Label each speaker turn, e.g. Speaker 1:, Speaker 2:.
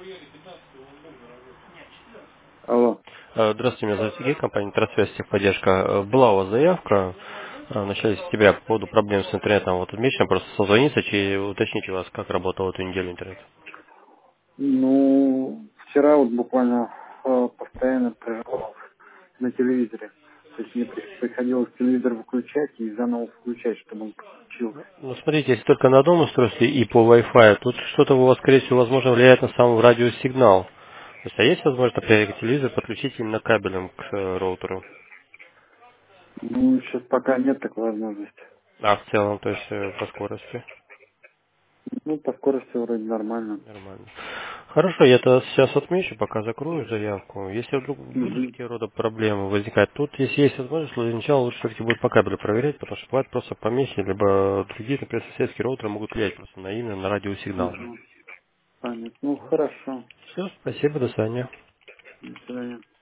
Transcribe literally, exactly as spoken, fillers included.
Speaker 1: Алло.
Speaker 2: Э, Здравствуйте, меня зовут Сергей, компания Трансвязь техподдержка. Э, Была у вас заявка э, в начале сентября по поводу проблем с интернетом. Вот отмечено просто созвониться и уточнить у вас, как работал эту неделю интернет.
Speaker 1: Ну, вчера вот буквально э, постоянно проживал на телевизоре. То есть мне при- приходилось телевизор выключать и заново включать, чтобы он подключился.
Speaker 2: Ну, смотрите, если только на одном устройстве и по Wi-Fi, тут что-то у вас, скорее всего, возможно, влияет на сам радиосигнал. То есть, а есть возможность, например, телевизор подключить именно кабелем к э, роутеру?
Speaker 1: Ну, сейчас пока нет такой возможности.
Speaker 2: А в целом, то есть э, по скорости?
Speaker 1: Ну, по скорости вроде нормально.
Speaker 2: Нормально. Хорошо, я это сейчас отмечу, пока закрою заявку. Если вдруг будут
Speaker 1: Угу.
Speaker 2: такие рода проблемы возникать, тут, если есть возможность, для начала лучше все-таки будет по кабелю проверять, потому что бывает просто помехи, либо другие, например, соседские роутеры могут влиять просто на именно на радиосигнал.
Speaker 1: Угу. Понятно. Ну, хорошо.
Speaker 2: Все, спасибо, до свидания.
Speaker 1: До свидания.